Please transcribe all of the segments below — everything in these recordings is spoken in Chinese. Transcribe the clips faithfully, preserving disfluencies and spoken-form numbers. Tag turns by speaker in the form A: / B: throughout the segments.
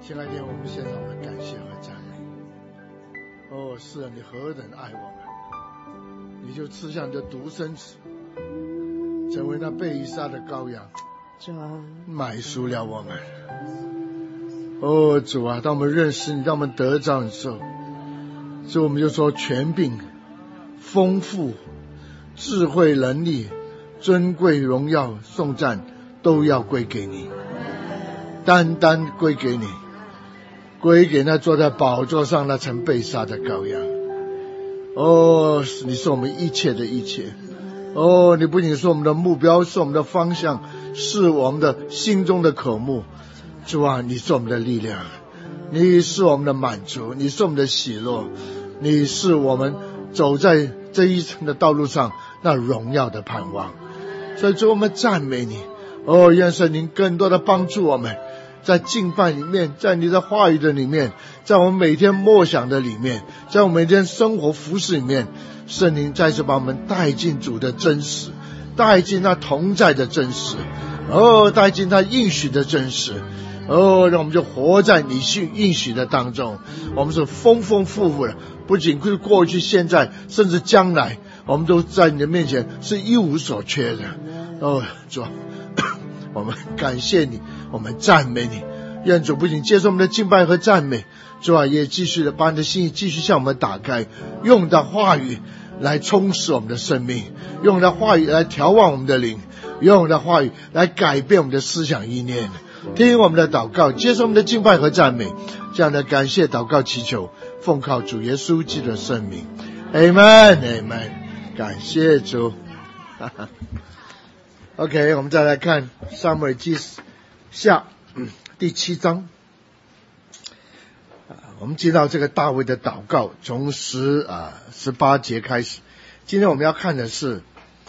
A: 亲爱的，我们献上我们的感谢和赞美。哦，是啊，你何等爱我们，你就赐下你的独生子，成为那被杀的羔羊，买赎了我们。哦，主啊，当我们认识你，当我们得着你之后，所以我们就说权柄、丰富、智慧、能力、尊贵、荣耀、颂赞都要归给你，单单归给你，归给那坐在宝座上那曾被杀的羔羊。哦，你是我们一切的一切。哦，你不仅是我们的目标，是我们的方向，是我们的心中的渴慕。主啊，你是我们的力量，你是我们的满足，你是我们的喜乐，你是我们走在这一程的道路上那荣耀的盼望。所以主，我们赞美你。哦，愿圣灵更多的帮助我们，在敬拜里面，在你的话语的里面，在我们每天默想的里面，在我们每天生活服事里面，圣灵再次把我们带进主的真实，带进他同在的真实，哦，带进他应许的真实。哦，让我们就活在你应许的当中，我们是丰丰富富的，不仅是过去现在甚至将来，我们都在你的面前是一无所缺的。哦，主，我们感谢你，我们赞美你。愿主不仅接受我们的敬拜和赞美，主啊，也继续的把你的心意继续向我们打开，用你的话语来充实我们的生命，用你的话语来调望我们的灵，用你的话语来改变我们的思想意念。听我们的祷告，接受我们的敬拜和赞美，这样的感谢祷告祈求，奉靠主耶稣基督的圣名 Amen Amen。 感谢主OK， 我们再来看撒母耳记下、嗯、第七章。我们接到这个大卫的祷告，从十啊十八节开始。今天我们要看的是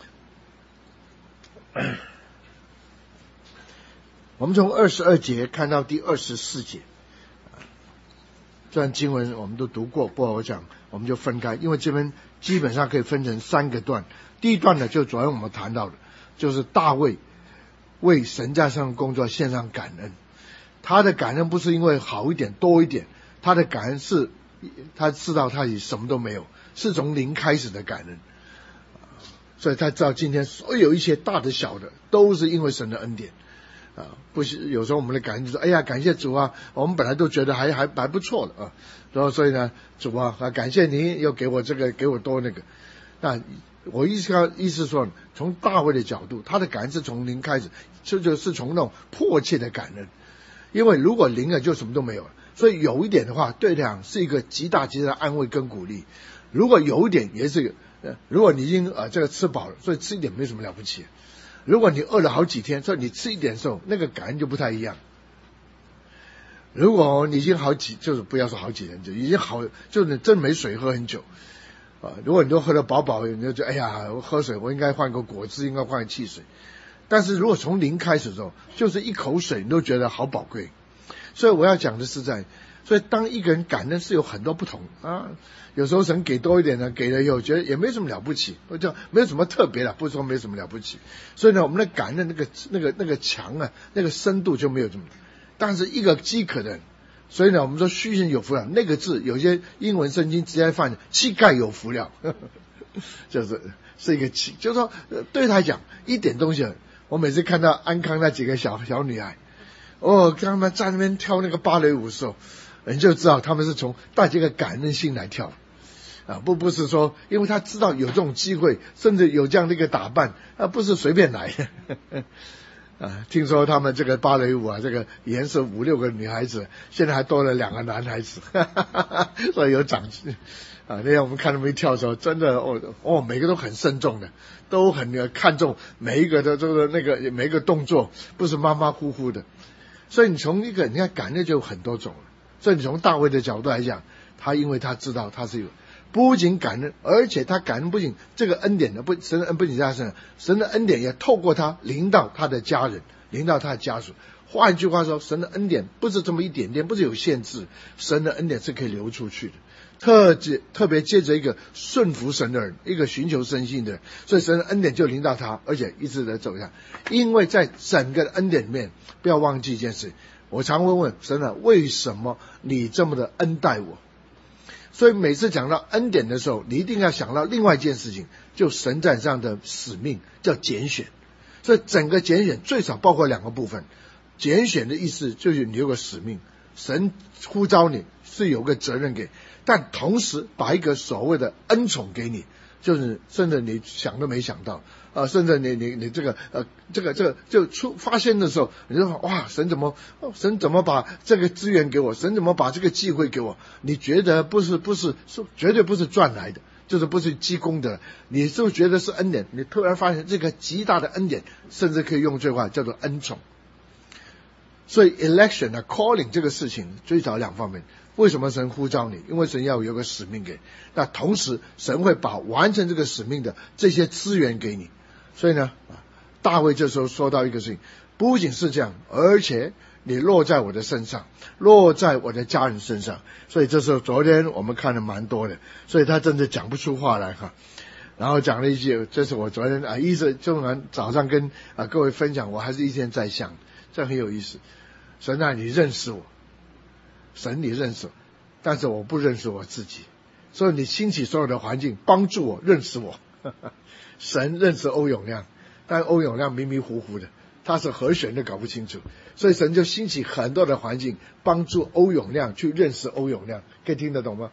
A: 我们从二十二节看到第二十四节，这段经文我们都读过，不过我讲我们就分开，因为这边基本上可以分成三个段。第一段呢，就昨天我们谈到的，就是大卫为神在上工作献上感恩。他的感恩不是因为好一点多一点，他的感恩是他知道他也什么都没有，是从零开始的感恩。所以他知道今天所有一些大的小的都是因为神的恩典啊，不是有时候我们的感恩就说，哎呀，感谢主啊，我们本来都觉得还还还不错的啊，然后所以呢，主啊，感谢您又给我这个，给我多那个。那我意思意思说，从大卫的角度，他的感恩是从零开始，这就是从那种迫切的感恩。因为如果零了就什么都没有了，所以有一点的话，对他讲是一个极大极大的安慰跟鼓励。如果有一点也是，呃，如果你已经呃这个吃饱了，所以吃一点没什么了不起。如果你饿了好几天，所以你吃一点的时候，那个感恩就不太一样。如果你已经好几，就是不要说好几天，就已经好，就是你真没水喝很久啊。如果你都喝得饱饱，你就觉得哎呀，我喝水我应该换个果汁，应该换个汽水。但是如果从零开始的时候，就是一口水你都觉得好宝贵。所以我要讲的是在，所以当一个人感恩是有很多不同啊。有时候神给多一点呢，给了以后觉得也没什么了不起，或者没有什么特别的，不是说没什么了不起。所以呢，我们的感恩那个那个那个强啊，那个深度就没有这么。但是一个饥渴的人，所以呢，我们说虚心有福了，那个字有些英文圣经直接翻膝盖有福了，呵呵，就是是一个气，就是说对他讲一点东西。我每次看到安康那几个小小女孩，哦，跟他们在那边跳那个芭蕾舞的时候，人就知道他们是从带这个感恩心来跳啊，不不是说因为他知道有这种机会，甚至有这样的一个打扮啊，不是随便来的啊。听说他们这个芭蕾舞啊，这个颜色五六个女孩子，现在还多了两个男孩子，哈哈哈哈，所以有长进啊。那天我们看他们一跳的时候，真的哦哦，每个都很慎重的，都很看重每一个的这个那个每一个动作，不是马马虎虎的。所以你从一个你看感恩就有很多种了。所以你从大卫的角度来讲，他因为他知道他是有不仅感恩，而且他感恩不仅这个恩典的不神的恩不仅在他身上，神的恩典也透过他临到他的家人，临到他的家属。换句话说，神的恩典不是这么一点点，不是有限制，神的恩典是可以流出去的。特别特别接着一个顺服神的人，一个寻求神性的人，所以神的恩典就临到他，而且一直在走下。因为在整个的恩典里面，不要忘记一件事， 我常会问神啊，为什么你这么的恩待我？所以每次讲到恩典的时候，你一定要想到另外一件事情，就神在上的使命，叫拣选。所以整个拣选最少包括两个部分。拣选的意思就是你有个使命，神呼召你是有个责任给，但同时把一个所谓的恩宠给你，就是甚至你想都没想到啊、呃，甚至你你你这个呃这个这个就出发现的时候，你就说哇，神怎么神怎么把这个资源给我，神怎么把这个机会给我？你觉得不是不是是绝对不是赚来的，就是不是积功的，你就觉得是恩典，你突然发现这个极大的恩典，甚至可以用这句话叫做恩宠。所以 election 啊 calling 这个事情最少两方面。为什么神呼召你？因为神要有个使命给，那同时神会把完成这个使命的这些资源给你。所以呢，大卫这时候说到一个事情，不仅是这样，而且你落在我的身上，落在我的家人身上。所以这时候昨天我们看了蛮多的，所以他真的讲不出话来哈。然后讲了一句，这是我昨天啊一直中晚早上跟啊各位分享，我还是一天在想，这很有意思。神啊，你认识我，神你认识我，但是我不认识我自己，所以你兴起所有的环境帮助我认识我。神认识欧永亮，但欧永亮迷迷糊糊的，他是何选的搞不清楚，所以神就兴起很多的环境帮助欧永亮去认识欧永亮，可以听得懂吗？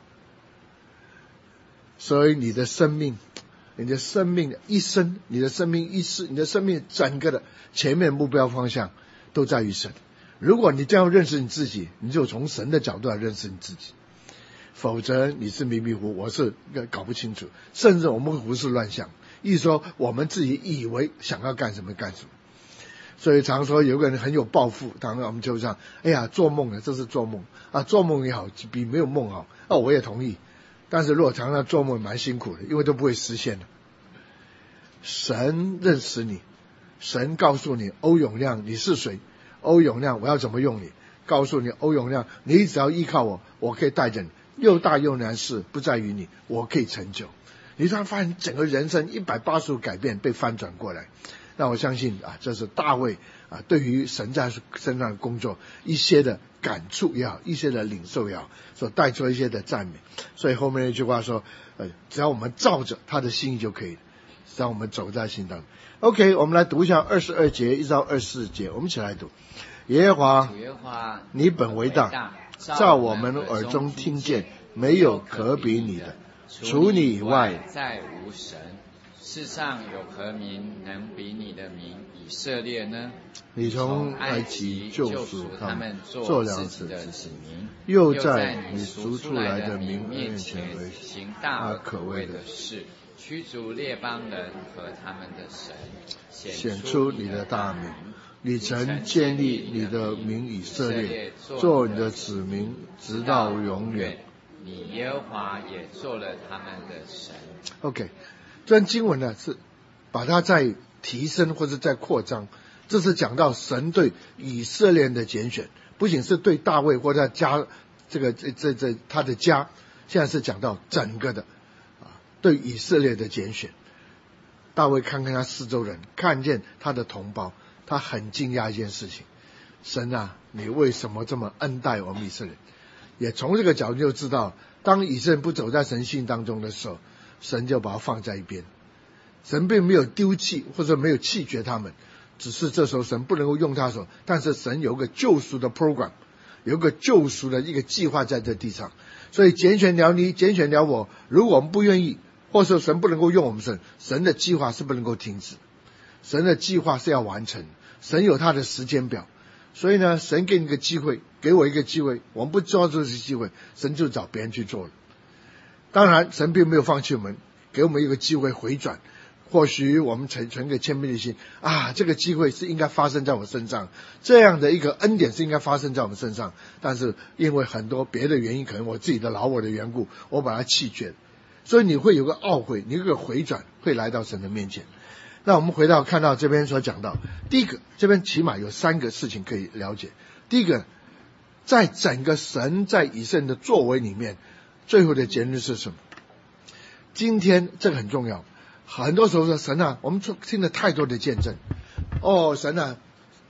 A: 所以你的生命，你的生命一生，你的生命一世，你的生命整个的前面目标方向都在于神。如果你这样认识你自己，你就从神的角度来认识你自己，否则你是迷迷糊，我是搞不清楚，甚至我们会胡思乱想，意思说我们自己以为想要干什么干什么。所以常说有个人很有抱负，当然我们就这样，哎呀做梦了，这是做梦啊，做梦也好比没有梦好啊，我也同意。但是如果常常做梦蛮辛苦的，因为都不会实现的。神认识你，神告诉你欧永亮你是谁，欧永亮我要怎么用你，告诉你欧永亮你只要依靠我，我可以带着你，又大又难事不在于你，我可以成就。你突然发现整个人生一百八十度改变，被翻转过来。那我相信啊，这是大卫啊对于神在身上的工作一些的感触也好，一些的领受也好，所带出一些的赞美。所以后面那句话说，呃，只要我们照着他的心意就可以了，只要我们走在心当中。OK， 我们来读一下二十二节一直到二十四节，我们一起来读。耶和华，你本为大，照我们耳中听见，没有可比你的，除你以外
B: 再无神。世上有何民能比你的名以色列呢？
A: 你从埃及救赎他们，
B: 做了自己的子民，
A: 又在你赎出来的民面前
B: 行大而可畏的事，驱逐列邦人和他们的神，
A: 显出你的大名。你曾建立你的名以色列，做你的子民直到永远。
B: 你耶和华也做了他们的神。
A: OK， 这段经文呢是把它再提升或者再扩张，这是讲到神对以色列人的拣选，不仅是对大卫或者家这个这这这他的家，现在是讲到整个的啊对以色列的拣选。大卫看看他四周人，看见他的同胞，他很惊讶一件事情：神啊，你为什么这么恩待我们以色列人？也从这个角度就知道，当以色列人不走在神性当中的时候，神就把它放在一边。神并没有丢弃或者没有弃绝他们，只是这时候神不能够用他手，但是神有个救赎的 program， 有个救赎的一个计划在这地上。所以拣选了你，拣选了我，如果我们不愿意，或者神不能够用我们，神神的计划是不能够停止，神的计划是要完成，神有他的时间表。所以呢，神给你个机会，给我一个机会，我们不抓住这个机会，神就找别人去做了。当然神并没有放弃我们，给我们一个机会回转。或许我们存存个谦卑的心啊，这个机会是应该发生在我身上，这样的一个恩典是应该发生在我们身上，但是因为很多别的原因，可能我自己的老我的缘故，我把它弃绝。所以你会有个懊悔，你有个回转，会来到神的面前。那我们回到看到这边所讲到，第一个，这边起码有三个事情可以了解。第一个，在整个神在以色列的作为里面，最后的结论是什么？今天这个很重要。很多时候说神啊，我们听了太多的见证，哦神啊，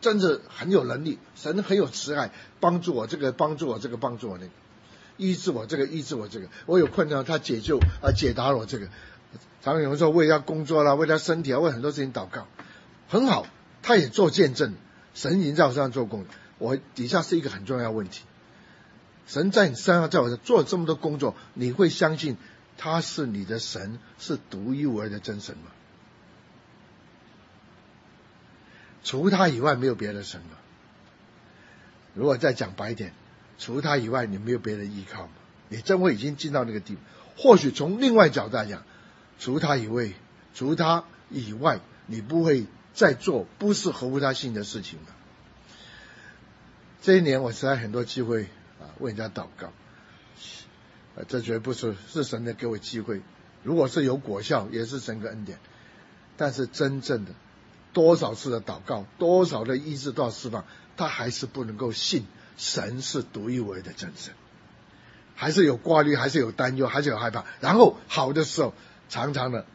A: 真的很有能力，神很有慈爱，帮助我这个，帮助我这个，帮助我那个，医治我这个，医治我这个，我有困难他解救啊、呃、解答我这个。常常有人说为他工作啦，为他身体啊，为很多事情祷告，很好，他也做见证，神已经在我身上做工。我底下是一个很重要的问题，神在你身上，在我身上做了这么多工作，你会相信他是你的神，是独一无二的真神吗？除他以外没有别的神吗？如果再讲白一点，除他以外你没有别的依靠吗？你真会已经进到那个地步。或许从另外角度来讲，除他以外，除他以外，你不会再做不是合乎他心的事情了。这一年我实在很多机会啊为人家祷告，啊，这绝不是是神的给我机会，如果是有果效，也是神的恩典。但是真正的多少次的祷告，多少的医治，多少释放，他还是不能够信神是独一无二的真神，还是有挂虑，还是有担忧，还是有害怕。然后好的时候，常常的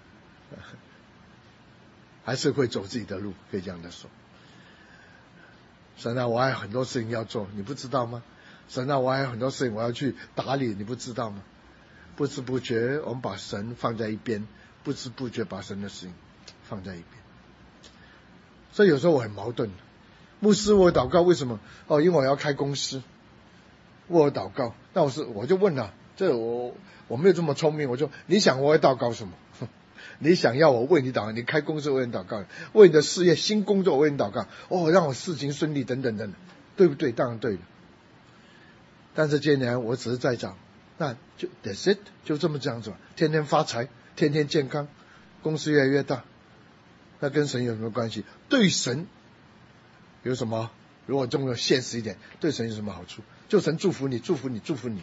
A: 还是会走自己的路，可以这样的说。神啊，我还有很多事情要做，你不知道吗？神啊，我还有很多事情我要去打理，你不知道吗？不知不觉我们把神放在一边，不知不觉把神的事情放在一边。所以有时候我很矛盾，牧师我祷告为什么？哦，因为我要开公司，我祷告，那我是我就问了，这我我没有这么聪明，我就你想我会祷告什么？你想要我为你祷告，你开公司为你祷告，为你的事业新工作为你祷告，哦，让我事情顺利等等等等，对不对？当然对了。但是今年我只是在找，那就 that's it， 就这么这样子吧，天天发财，天天健康，公司越来越大，那跟神有什么关系？对神有什么？如果这么现实一点，对神有什么好处？就神祝福你，祝福你，祝福你。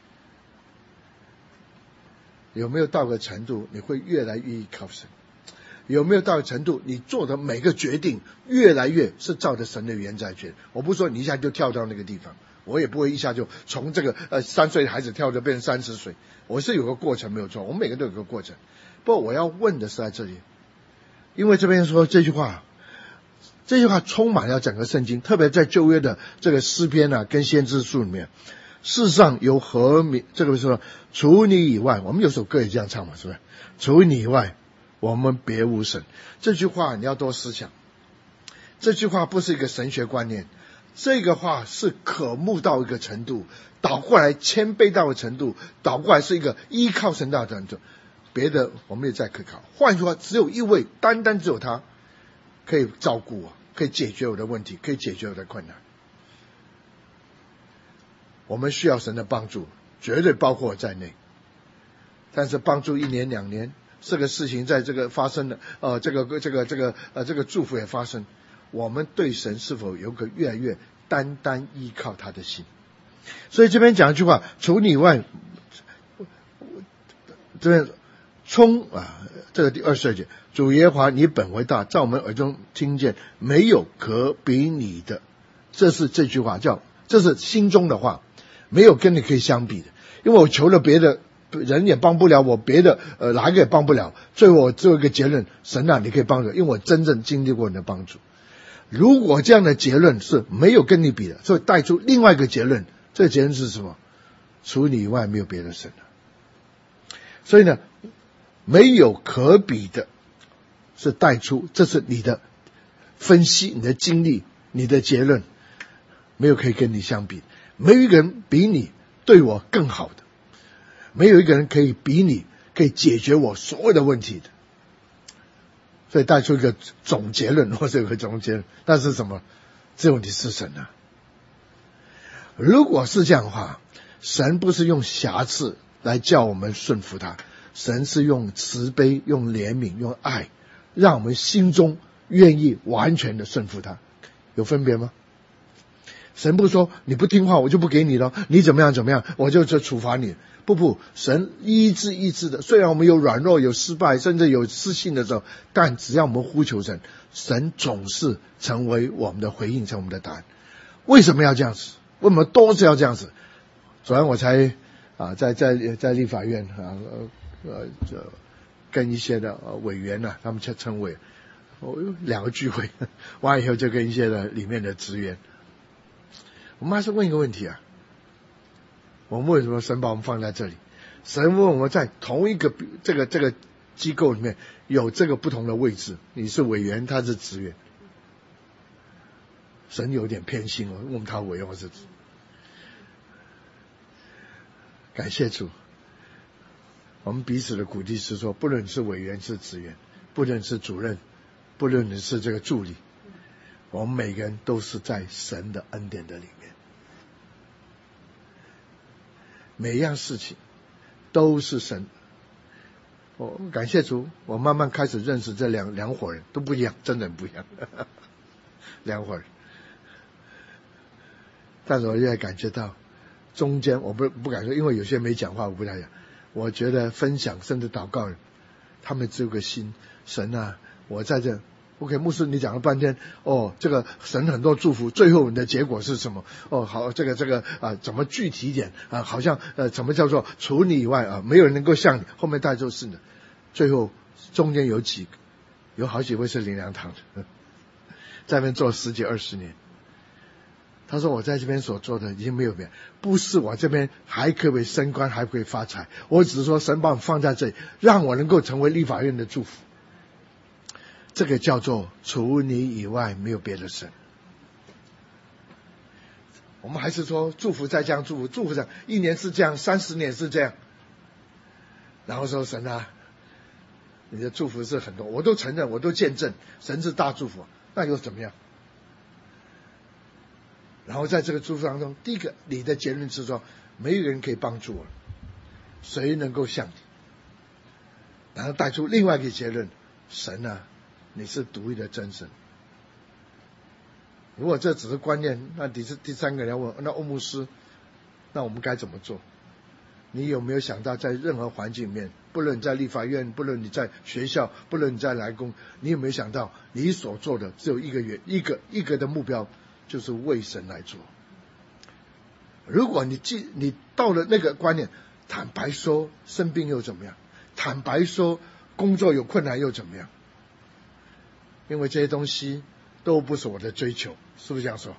A: 有没有到个程度，你会越来越依靠神？有没有到个程度，你做的每个决定越来越是照着神的原则决定？我不是说你一下就跳到那个地方，我也不会一下就从这个呃三岁的孩子跳着变成三十岁，我是有个过程没有错，我们每个都有个过程。不过我要问的是在这里，因为这边说这句话，这句话充满了整个圣经，特别在旧约的这个诗篇啊跟先知书里面。世上有何名？这个是说，除你以外，我们有首歌也这样唱嘛，是不是？除你以外，我们别无神。这句话你要多思想。这句话不是一个神学观念，这个话是渴慕到一个程度，倒过来谦卑到的程度，倒过来是一个依靠神到的程度。别的我们也在可靠。换句话，只有一位，单单只有他可以照顾我，可以解决我的问题，可以解决我的困难。我们需要神的帮助，绝对包括我在内。但是帮助一年两年，这个事情在这个发生了，呃，这个这个这个呃这个祝福也发生，我们对神是否有个越来越单单依靠他的心？所以这边讲一句话，除你以外，这边冲啊，这个第二十二节，主耶和华你本为大，在我们耳中听见，没有可比你的。这是这句话叫，这是心中的话。没有跟你可以相比的，因为我求了别的人也帮不了我，别的呃哪一个也帮不了，最后我只有一个结论，神啊你可以帮助我，因为我真正经历过你的帮助。如果这样的结论是没有跟你比的，所以带出另外一个结论，这个结论是什么？除你以外没有别的神了。所以呢，没有可比的是带出，这是你的分析，你的经历，你的结论，没有可以跟你相比的。没有一个人比你对我更好的，没有一个人可以比你可以解决我所有的问题的。所以带出一个总结论，或者有个总结论，但是什么？只有你是神啊！如果是这样的话，神不是用瑕疵来叫我们顺服他，神是用慈悲、用怜悯、用爱，让我们心中愿意完全的顺服他。有分别吗？神不说你不听话我就不给你了，你怎么样怎么样我就就处罚你。不不，神一字一字的，虽然我们有软弱有失败甚至有失信的时候，但只要我们呼求神，神总是成为我们的回应，成为我们的答案。为什么要这样子？为什么都是要这样子？昨天我才啊在在在立法院啊呃呃跟一些的委员呢、啊，他们称称为我有两个聚会，完以后就跟一些的里面的职员，我们还是问一个问题啊，我们为什么神把我们放在这里？神问我们在同一个这个这个机构里面有这个不同的位置，你是委员，他是职员。神有点偏心哦，问他委员或是职员。感谢主，我们彼此的鼓励是说，不论是委员是职员，不论是主任，不论你是这个助理，我们每个人都是在神的恩典的里面，每一样事情都是神。我感谢主，我慢慢开始认识这两两伙人，都不一样，真的很不一样，两伙人。但是我现在感觉到中间，我不不敢说，因为有些没讲话，我不太讲。我觉得分享甚至祷告，他们只有个心，神啊，我在这 ，OK， 牧师你讲了半天，哦，这个神很多祝福，最后你的结果是什么？哦，好，这个这个啊，怎么具体一点啊？好像呃，怎么叫做除你以外啊，没有人能够像你，后面大家都是呢。最后中间有几有好几位是灵粮堂的，在那边做十几二十年。他说我在这边所做的已经没有变，不是我这边还可不可以升官，还可以发财，我只是说神把我放在这里，让我能够成为立法院的祝福。这个叫做除你以外没有别的神。我们还是说祝福再这样祝福，祝福这样一年是这样，三十年是这样，然后说神啊，你的祝福是很多，我都承认，我都见证神是大祝福，那又怎么样？然后在这个祝福当中，第一个你的结论是说，没有人可以帮助我，谁能够像你？然后带出另外一个结论，神啊，你是独一的真神。如果这只是观念，那第是第三个人要问，那欧牧师，那我们该怎么做？你有没有想到，在任何环境里面，不论你在立法院，不论你在学校，不论你在来工，你有没有想到，你所做的只有一个原一个一个的目标，就是为神来做。如果你记你到了那个观念，坦白说生病又怎么样？坦白说工作有困难又怎么样？因为这些东西都不是我的追求，是不是这样说？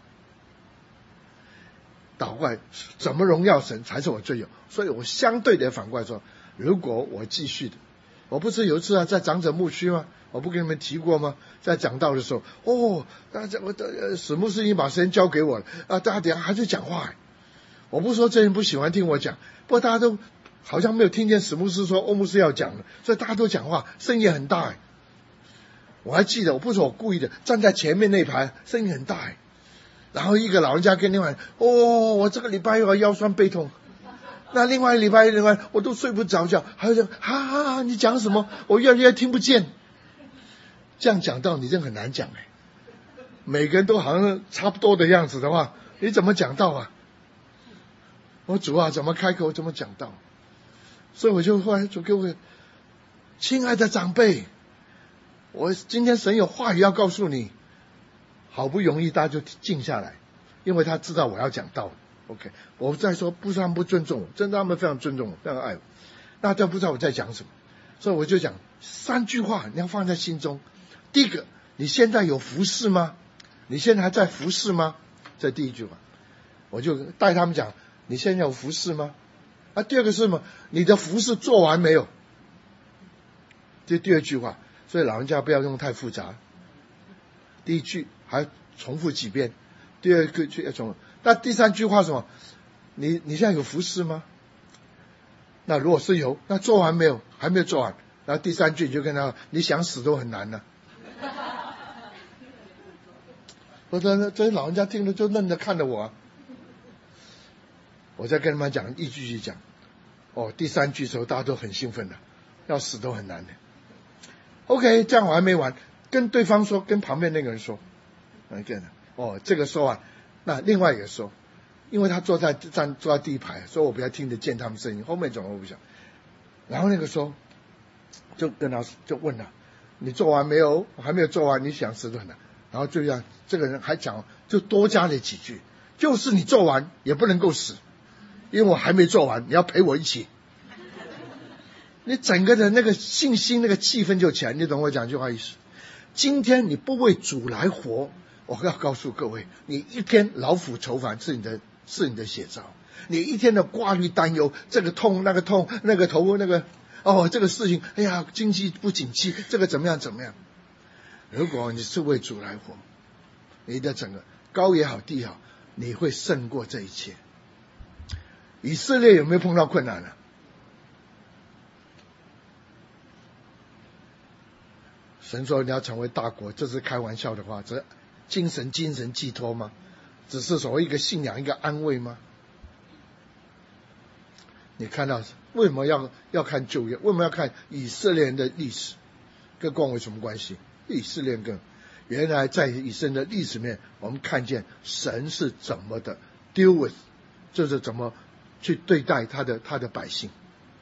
A: 倒过来，怎么荣耀神才是我追求。所以我相对的反过来说，如果我继续的，我不是有一次啊在长者牧区吗？我不跟你们提过吗？在讲道的时候，哦，那这我的史牧师已经把时间交给我了啊，大家等一下还是讲话、欸。我不是说这人不喜欢听我讲，不过大家都好像没有听见史牧师说欧牧师要讲了，所以大家都讲话，声音很大、欸。我还记得，我不是我故意的，站在前面那排，声音很大、欸。然后一个老人家跟另外，哦，我这个礼拜又要腰酸背痛。那另外一礼拜另外我都睡不着觉，还有讲哈哈哈，你讲什么？我越来越听不见。这样讲道你真的很难讲哎，每个人都好像差不多的样子的话，你怎么讲道啊？我主啊，怎么开口怎么讲道？所以我就后来主给我，亲爱的长辈，我今天神有话语要告诉你。好不容易大家就静下来，因为他知道我要讲道。OK， 我再说不是他们不尊重我，真的他们非常尊重我，非常爱我。那他不知道我在讲什么，所以我就讲三句话，你要放在心中。第一个，你现在有服侍吗？你现在还在服侍吗？这第一句话，我就带他们讲，你现在有服侍吗？啊，第二个是什么？你的服侍做完没有？这第二句话，所以老人家不要用太复杂。第一句还重复几遍，第二个句要重复。那第三句话是什么？你你现在有服侍吗？那如果是有，那做完没有？还没有做完。然后第三句你就跟他说，你想死都很难了、啊。我说这些老人家听了就愣着看着我、啊。我再跟他们讲一句句讲。哦，第三句的时候大家都很兴奋的，要死都很难的。OK， 这样我还没完。跟对方说，跟旁边那个人说，那个哦，这个说完，那另外一个说，因为他坐在站坐在第一排，所以我比较听得见他们声音，后面怎么我不想。然后那个说，就跟他就问他，你做完没有？我还没有做完，你想死都很难。然后就这样，这个人还讲，就多加了几句，就是你做完也不能够死，因为我还没做完，你要陪我一起。你整个的那个信心、那个气氛就起来，你懂我讲这句话意思？ 今天你不为主来活，我要告诉各位，你一天劳苦愁烦是你的是你的写照。你一天的挂虑担忧，这个痛那个痛，那个头那个哦这个事情，哎呀经济不景气，这个怎么样怎么样。如果你是为主来活，你的整个高也好低也好，你会胜过这一切。以色列有没有碰到困难呢、啊？神说你要成为大国，这是开玩笑的话，这精神精神寄托吗？只是所谓一个信仰一个安慰吗？你看到为什么要要看旧约？为什么要看以色列人的历史？跟光有什么关系？以色列跟原来在以色列的历史面，我们看见神是怎么的 deal with， 就是怎么去对待他的他的百姓。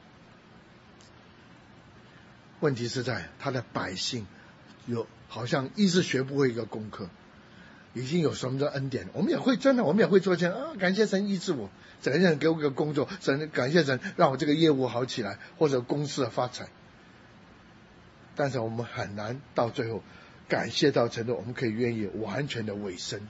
A: 问题是在他的百姓有好像一直学不会一个功课，已经有什么的恩典，我们也会真的，我们也会做这样啊！感谢神医治我，感谢神给我一个工作，神感谢神让我这个业务好起来，或者公司发财。但是我们很难到最后感谢到程度，我们可以愿意完全的委身。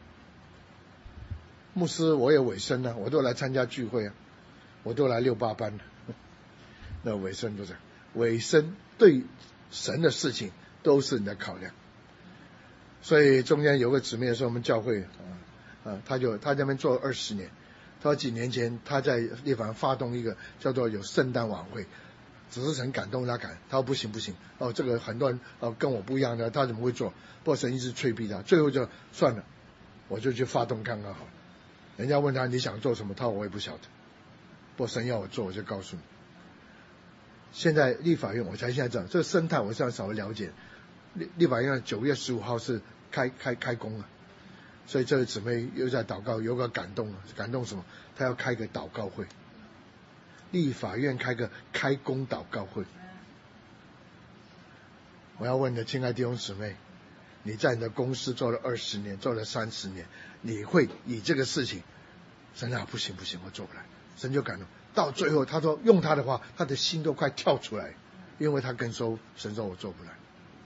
A: 牧师我也委身啊，我都来参加聚会啊，我都来六八班的，那委身不是委身对神的事情都是你的考量。所以中间有个姊妹说我们教会啊啊，他就他在那边做了二十年，他说几年前他在立法发动一个叫做有圣诞晚会，只是神感动他感，他说不行不行哦，这个很多人哦跟我不一样的，他怎么会做？不过神一直催逼他，最后就算了，我就去发动看看好了。人家问他你想做什么，他说我也不晓得，不过神要我做，我就告诉你。现在立法院我才现在知道这个生态，我现在稍微了解。立立法院九月十五号是开开开工了，所以这个姊妹又在祷告，有个感动，感动什么？她要开个祷告会，立法院开个开工祷告会。我要问的亲爱的弟兄姊妹，你在你的公司做了二十年，做了三十年，你会以这个事情，神啊不行不行，我做不来，神就感动。到最后他说用他的话，他的心都快跳出来，因为他跟说神说我做不来。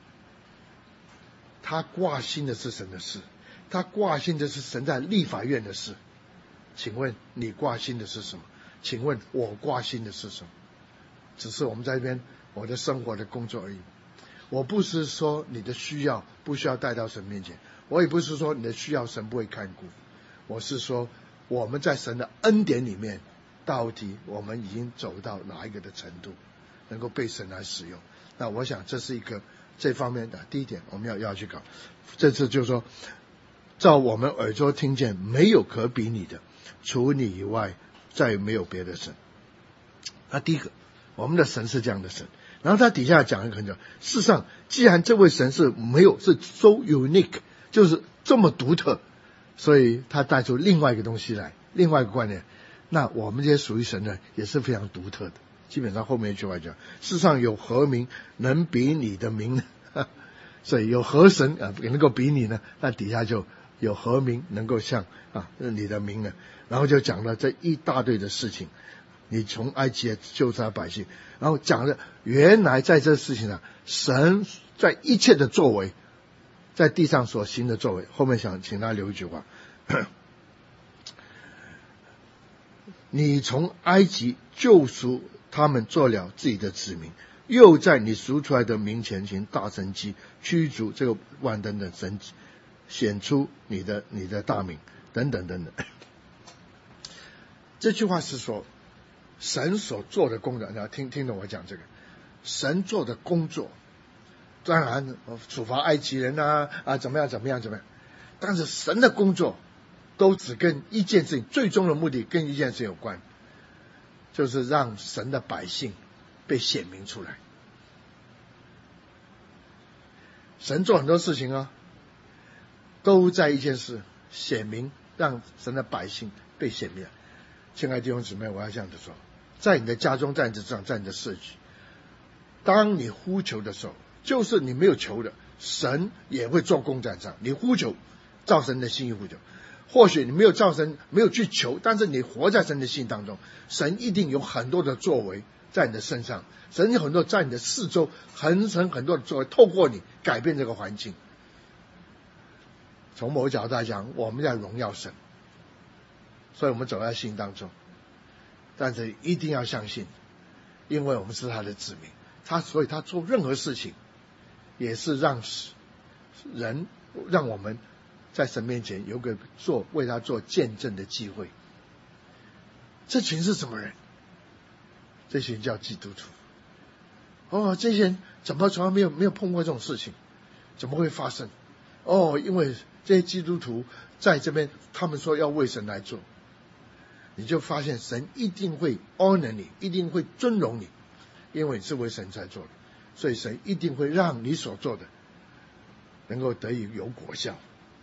A: 他挂心的是神的事，他挂心的是神在立法院的事。请问你挂心的是什么？请问我挂心的是什么？只是我们在这边我的生活的工作而已。我不是说你的需要不需要带到神面前，我也不是说你的需要神不会看顾，我是说我们在神的恩典里面，到底我们已经走到哪一个的程度，能够被神来使用。那我想这是一个这方面的第一点，我们要要去搞。这次就是说，照我们耳朵听见，没有可比拟的，除你以外，再也没有别的神。那第一个，我们的神是这样的神。然后他底下讲一个很重要，事实上，既然这位神是没有是 so unique， 就是这么独特，所以他带出另外一个东西来，另外一个观念。那我们这些属于神的也是非常独特的。基本上后面一句话讲，世上有何名能比你的名呢？所以有何神啊能够比你呢？那底下就有何名能够像啊你的名呢？然后就讲了这一大堆的事情，你从埃及救出来百姓，然后讲了原来在这事情上，神在一切的作为，在地上所行的作为。后面想请他留一句话，你从埃及救赎他们，做了自己的子民，又在你赎出来的民前行大神迹，驱逐这个万等的神迹，显出你的你的大名，等等等等。这句话是说神所做的工作，你要听听懂我讲这个，神做的工作，当然处罚埃及人啊啊怎么样怎么样怎么样，但是神的工作都只跟一件事情，最终的目的跟一件事有关，就是让神的百姓被显明出来。神做很多事情啊，都在一件事显明，让神的百姓被显明。亲爱的弟兄姊妹，我要这样子说，在你的家中，在你的职场，在你的社区，当你呼求的时候，就是你没有求的，神也会做工在上。你呼求，照神的心意呼求， 或许你没有照神，没有去求，但是你活在神的心当中，神一定有很多的作为在你的身上，神有很多在你的四周，很很很多的作为，透过你改变这个环境。从某个角度来讲，我们在荣耀神，所以我们走在心当中。但是一定要相信，因为我们是他的子民，他所以他做任何事情，也是让人让我们在神面前有个做为他做见证的机会。这群是什么人？这群叫基督徒。哦，这些人怎么从来没有没有碰过这种事情？怎么会发生？哦，因为这些基督徒在这边，他们说要为神来做，你就发现神一定会 honor 你，一定会尊荣你，因为你是为神在做的，所以神一定会让你所做的能够得以有果效。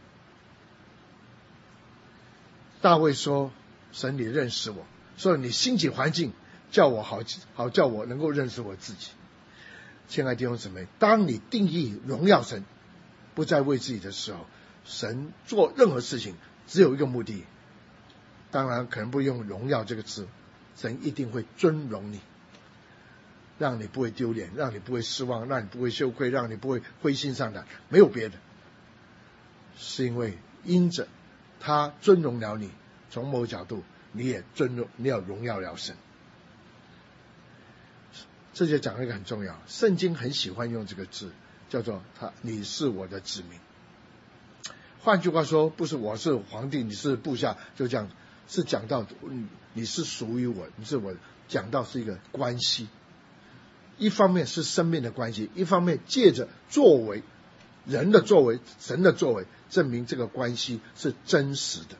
A: 大卫说：“神，你认识我，所以你兴起环境，叫我好好叫我能够认识我自己。”亲爱的弟兄姊妹，当你定义荣耀神，不再为自己的时候，神做任何事情只有一个目的，当然可能不用荣耀这个词，神一定会尊荣你，让你不会丢脸，让你不会失望，让你不会羞愧，让你不会灰心丧胆，没有别的，是因为因着他尊荣了你，从某角度你也尊荣，你要荣耀了神。这就讲了一个很重要，圣经很喜欢用这个字，叫做他你是我的子民。换句话说，不是我是皇帝，你是部下，就这样，是讲到你是属于我，你是我，讲到是一个关系。一方面是生命的关系，一方面借着作为，人的作为，神的作为，证明这个关系是真实的。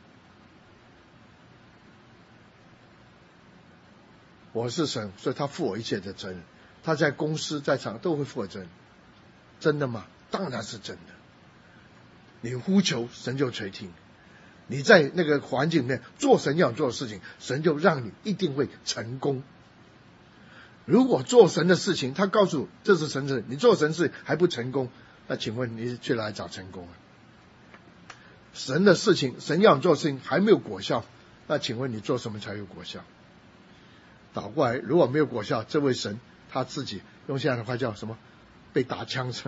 A: 我是神，所以他负我一切的责任，他在公司在场都会负我责任。真的吗？当然是真的。你呼求，神就垂听。你在那个环境里面做神要做的事情，神就让你一定会成功。如果做神的事情，他告诉这是神的事，你做神事还不成功，那请问你去哪里找成功啊？神的事情，神要你做的事情还没有果效，那请问你做什么才有果效？倒过来，如果没有果效，这位神他自己用现在的话叫什么？被打枪声。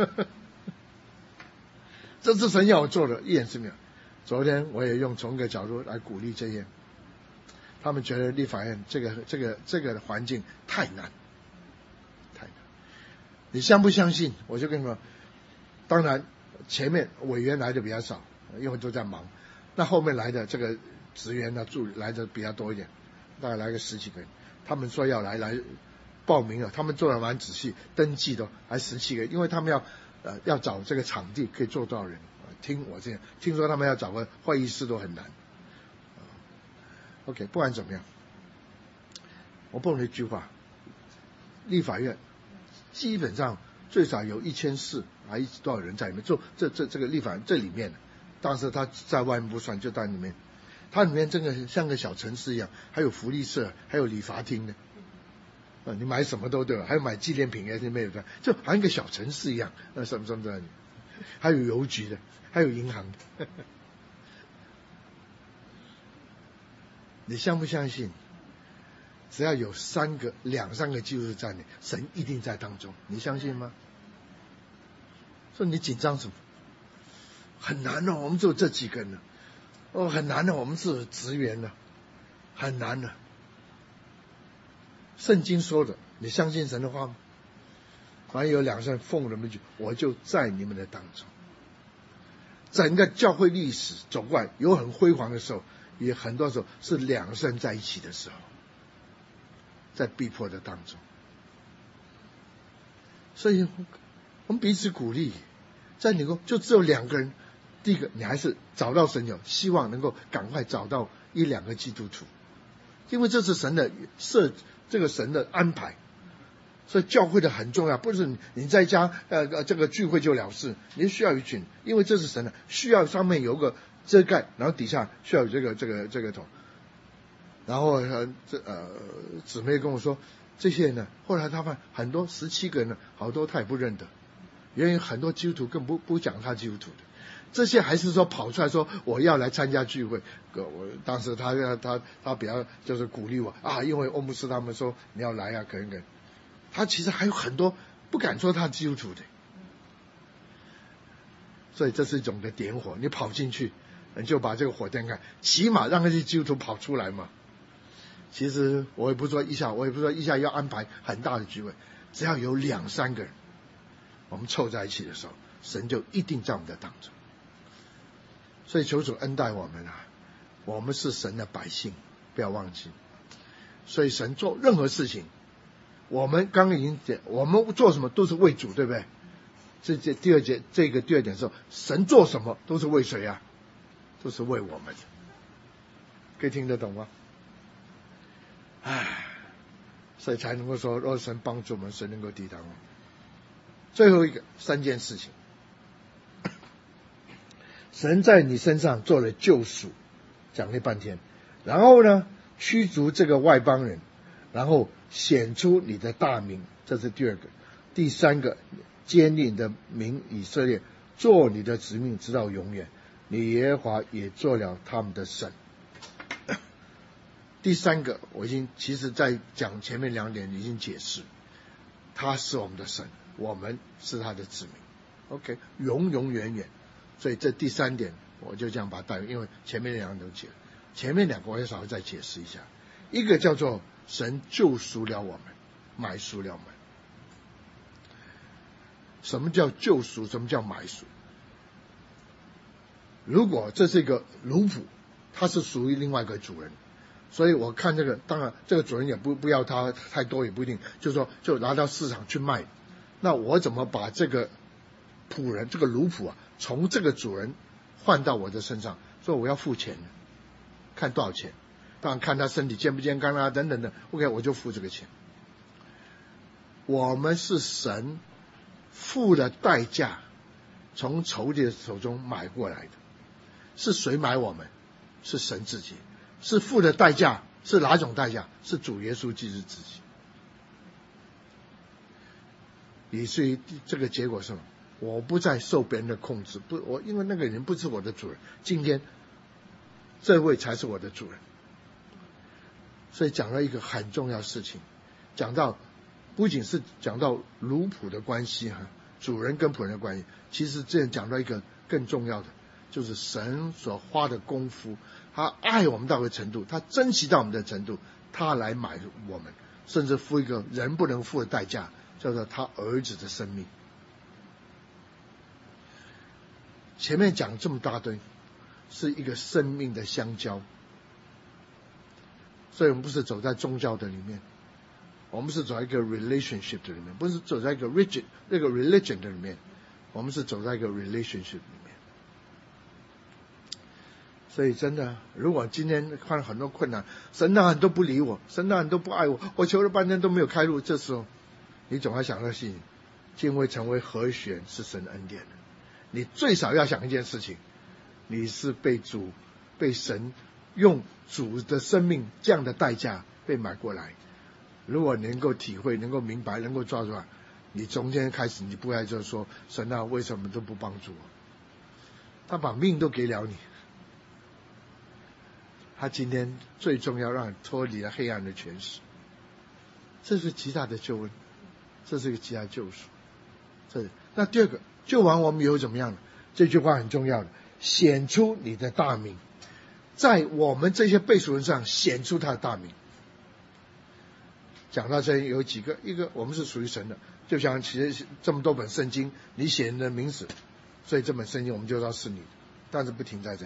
A: 这是神要我做的，一点是没有。昨天我也用从一个角度来鼓励这些，他们觉得立法院这个这个这个环境太难，太难。你相不相信？我就跟你说，当然前面委员来的比较少，因为都在忙。那后面来的这个职员呢，助理来的比较多一点。大概来个十几个人，他们说要来来报名了，他们做的蛮仔细，登记的还十七个人，因为他们要呃要找这个场地可以坐多少人，听我这样，听说他们要找个会议室都很难。OK， 不管怎么样，我不能一句话，立法院基本上最少有一千四还多少人在里面做这这这个立法院这里面，当时他在外面不算，就在里面。它里面真的像个小城市一样，还有福利社，还有理发厅呢。啊，你买什么都对了，还有买纪念品也是没有的，就好像一个小城市一样。那什么什么的，还有邮局的，还有银行的。你相不相信？只要有三个、两三个基督徒在你，神一定在当中。你相信吗？说你紧张什么？很难哦，我们只有这几个人呢。哦，很难的，我们是职员的，很难的。圣经说的，你相信神的话吗？凡有两扇奉人们句，我就在你们的当中。整个教会历史走过来，有很辉煌的时候，也很多时候是两圣在一起的时候，在逼迫的当中。所以我们彼此鼓励，在你就只有两个人。第一个，你还是找到神有，希望能够赶快找到一两个基督徒，因为这是神的设，这个神的安排，所以教会的很重要，不是你在家呃这个聚会就了事，你需要一群，因为这是神的，需要上面有个遮盖，然后底下需要有这个这个这个桶，然后呃这呃姊妹跟我说，这些人呢，后来他们很多十七个人呢，好多他也不认得，因为很多基督徒更不不讲他基督徒的。 这些还是说跑出来说我要来参加聚会。我当时他他他比较就是鼓励我啊，因为欧姆斯他们说你要来啊，可能可能。他其实还有很多不敢说他基督徒的，所以这是一种的点火。你跑进去，你就把这个火点开，起码让那些基督徒跑出来嘛。其实我也不说一下，我也不说一下要安排很大的聚会，只要有两三个人，我们凑在一起的时候，神就一定在我们的当中。所以求主恩待我们啊，我们是神的百姓，不要忘记。所以神做任何事情，我们刚刚已经讲，我们做什么都是为主，对不对？这这第二节这个第二点说，神做什么都是为谁啊？都是为我们。可以听得懂吗？唉，所以才能够说，若神帮助我们，神能够抵挡我们。最后一个三件事情，神在你身上做了救赎，讲了半天，然后呢，驱逐这个外邦人，然后显出你的大名，这是第二个。第三个，坚立你的名以色列，做你的子民直到永远。你耶和华也做了他们的神。第三个，我已经其实在讲前面两点已经解释，他是我们的神，我们是他的子民 ，OK， 永永远远。所以这第三点我就这样把它带入，因为前面两个都解了，前面两个我也稍微再解释一下。一个叫做神救赎了我们，买赎了我们。什么叫救赎？什么叫买赎？如果这是一个奴仆，他是属于另外一个主人，所以我看这个，当然这个主人也不不要他太多，也不一定，就是说就拿到市场去卖。那我怎么把这个仆人，这个奴仆啊，从这个主人换到我的身上？所以我要付钱，看多少钱，当然看他身体健不健康啊，等等的 ，OK， 我就付这个钱。我们是神付了代价，从仇敌的手中买过来的。是谁买我们？是神自己。是付的代价，是哪种代价？是主耶稣基督自己。以至于这个结果是什么？我不再受别人的控制，不，我因为那个人不是我的主人，今天这位才是我的主人。所以讲到一个很重要的事情，讲到不仅是讲到奴仆的关系哈，主人跟仆人的关系，其实这样讲到一个更重要的，就是神所花的功夫，他爱我们到个程度，他珍惜到我们的程度，他来买我们，甚至付一个人不能付的代价，叫做他儿子的生命。前面讲这么大堆，是一个生命的相交，所以我们不是走在宗教的里面，我们是走在一个 relationship 的里面，不是走在一个 rigid 那个 religion 的里面，我们是走在一个 relationship 里面。所以真的，如果今天犯了很多困难，神当然都不理我，神当然都不爱我，我求了半天都没有开路，这时候你总要想到信，敬畏成为和弦是神恩典的。你最少要想一件事情，你是被主被神用主的生命这样的代价被买过来。如果能够体会，能够明白，能够抓住来，你从今天开始你不会就说神啊为什么都不帮助我，他把命都给了你，他今天最重要让你脱离了黑暗的权势，这是极大的救恩，这是一个极大的救赎。这那第二个，救完我们以后怎么样呢？这句话很重要的，显出你的大名，在我们这些被赎人上显出他的大名。讲到这有几个，一个我们是属于神的，就像其实这么多本圣经，你写人的名字，所以这本圣经我们就知道是你的，但是不停在这里。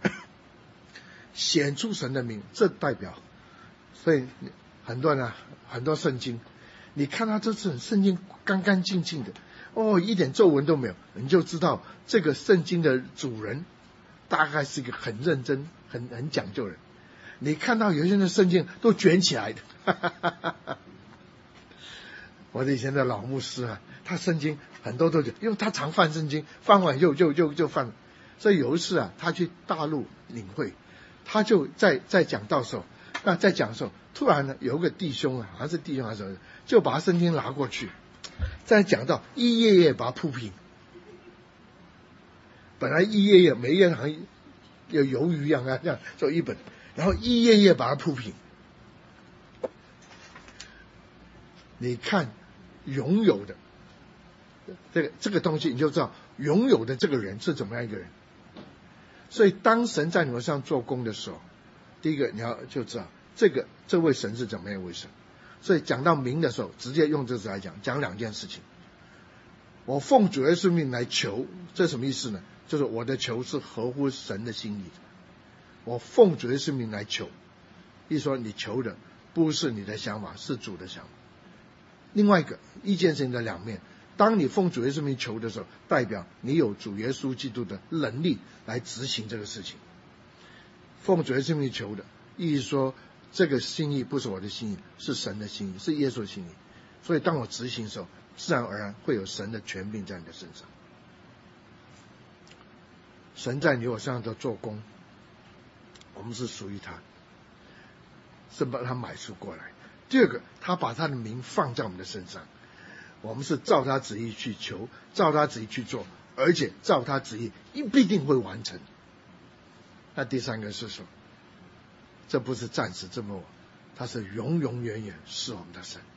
A: 显出神的名，这代表，所以很多人啊，很多圣经，你看他这是圣经干干净净的，哦，一点皱纹都没有，你就知道这个圣经的主人大概是一个很认真、很很讲究的人。你看到有些人的圣经都卷起来的，哈哈哈哈哈。我的以前的老牧师啊，他圣经很多都卷，因为他常翻圣经，翻完就就就就翻。所以有一次啊，他去大陆领会。他就在在讲道的时候，那在讲的时候，突然呢有一个弟兄啊，好像是弟兄还是什么，就把圣经拿过去，在讲到一页页把它铺平。 本来一页页每一页好像有鱿鱼一样啊，这样做一本，然后一页页把它铺平。你看拥有的这个这个东西，你就知道拥有的这个人是怎么样一个人。所以当神在你们上做工的时候，第一个你要就知道这个这位神是怎么样一位神。所以讲到名的时候，直接用这字来讲，讲两件事情。我奉主耶稣名来求，这什么意思呢？就是我的求是合乎神的心意的。我奉主耶稣名来求，意思说你求的不是你的想法，是主的想法。另外一个一件事情的两面，当你奉主耶稣名求的时候，代表你有主耶稣基督的能力来执行这个事情。奉主耶稣名求的意思说，这个心意不是我的心意，是神的心意，是耶稣的心意。所以当我执行的时候，自然而然会有神的权柄在你的身上。神在你我身上的做工，我们是属于他，是把他买赎过来。第二个，他把他的名放在我们的身上，我们是照他旨意去求，照他旨意去做，而且照他旨意一必定会完成。那第三个是说，这不是暂时这么，他是永永远远是我们的神。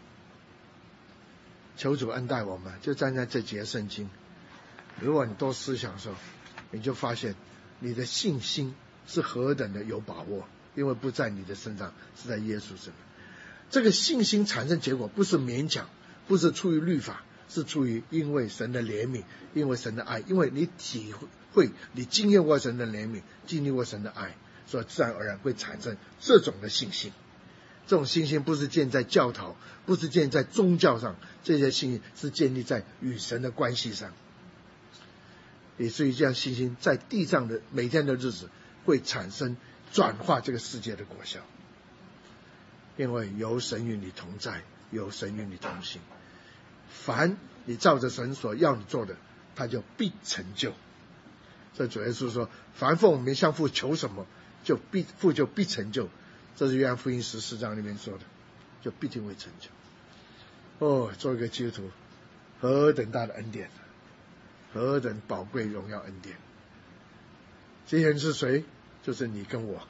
A: 求主恩待我们，就站在这节圣经，如果你多思想的时候，你就发现你的信心是何等的有把握，因为不在你的身上，是在耶稣身上。这个信心产生结果不是勉强，不是出于律法，是出于因为神的怜悯，因为神的爱，因为你体会你经验过神的怜悯，经历过神的爱，所以自然而然会产生这种的信心。这种信心不是建在教条，不是建在宗教上，这些信心是建立在与神的关系上。也所以这样信心在地上的每天的日子会产生转化这个世界的果效，因为有神与你同在，有神与你同行。凡你照着神所要你做的，他就必成就。这主耶稣说，凡奉我名向父求什么，就必父就必成就。这是约翰福音十四章里面说的，就必定会成就。哦，做一个基督徒何等大的恩典，何等宝贵荣耀恩典。这些人是谁？就是你跟我，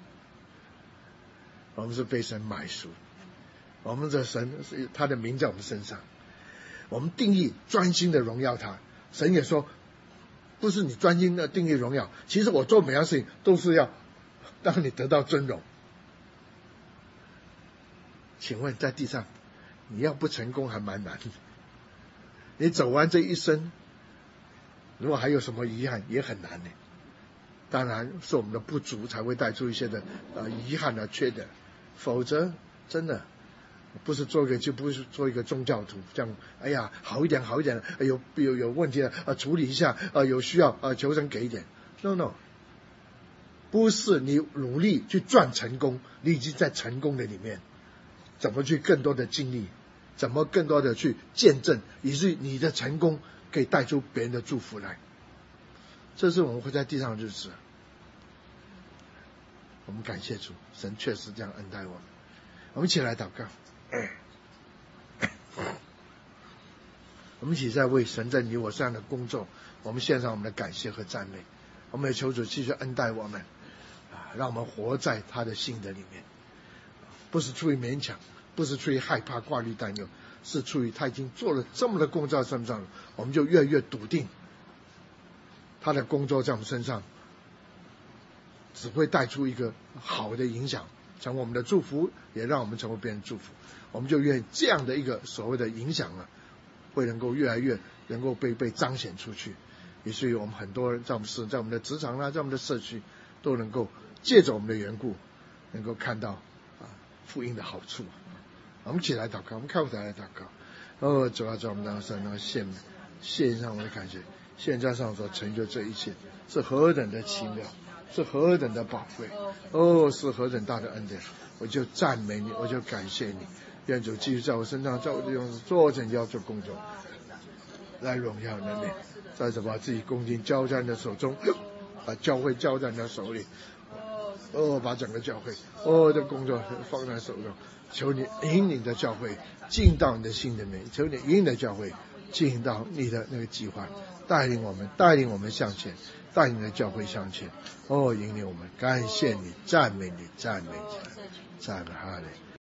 A: 我们是被神买赎，我们的神是他的名在我们身上，我们定义专心的荣耀他。神也说，不是你专心的定义荣耀，其实我做每样事情都是要让你得到尊荣。请问在地上你要不成功还蛮难的，你走完这一生如果还有什么遗憾也很难的。当然是我们的不足才会带出一些的呃遗憾的缺点，否则真的不是做一个就不是做一个宗教徒，这样哎呀好一点好一点，有有有问题了啊处理一下啊，有需要啊求神给一点。No no， 不是你努力去赚成功，你已经在成功的里面，怎么去更多的经历，怎么更多的去见证，以至于你的成功可以带出别人的祝福来。这是我们会在地上的日子，我们感谢主，神确实这样恩待我们。我们一起来祷告，我们一起在为神在你我身上的工作，我们献上我们的感谢和赞美。我们也求主继续恩待我们，让我们活在他的心的里面，不是出于勉强，不是出于害怕挂虑担忧，是出于他已经做了这么的工作在身上，我们就越来越笃定他的工作在我们身上只会带出一个好的影响，成为我们的祝福，也让我们成为别人祝福。我们就愿意这样的一个所谓的影响啊，会能够越来越能够被被彰显出去。也是我们很多人在我们是在我们的职场啊，在我们的社区都能够借着我们的缘故，能够看到啊福音的好处。我们一起来祷告，我们开口来祷告。哦，主啊，在我们当中，然后献献上我们的感谢。现在上所成就这一切是何等的奇妙，是何等的宝贵，哦，是何等大的恩典。我就赞美你，我就感谢你，愿主继续在我身上，在我的用做成要做工作，来荣耀你的名。再次把自己恭敬交在你的手中，把教会交在你的手里，哦，把整个教会哦的工作放在手中，求你引领的教会进到你的心里面，求你引领的教会进行到你的那个计划，带领我们，带领我们向前，带领的教会向前。哦，引领我们，感谢你，赞美你，赞美你，赞美哈利。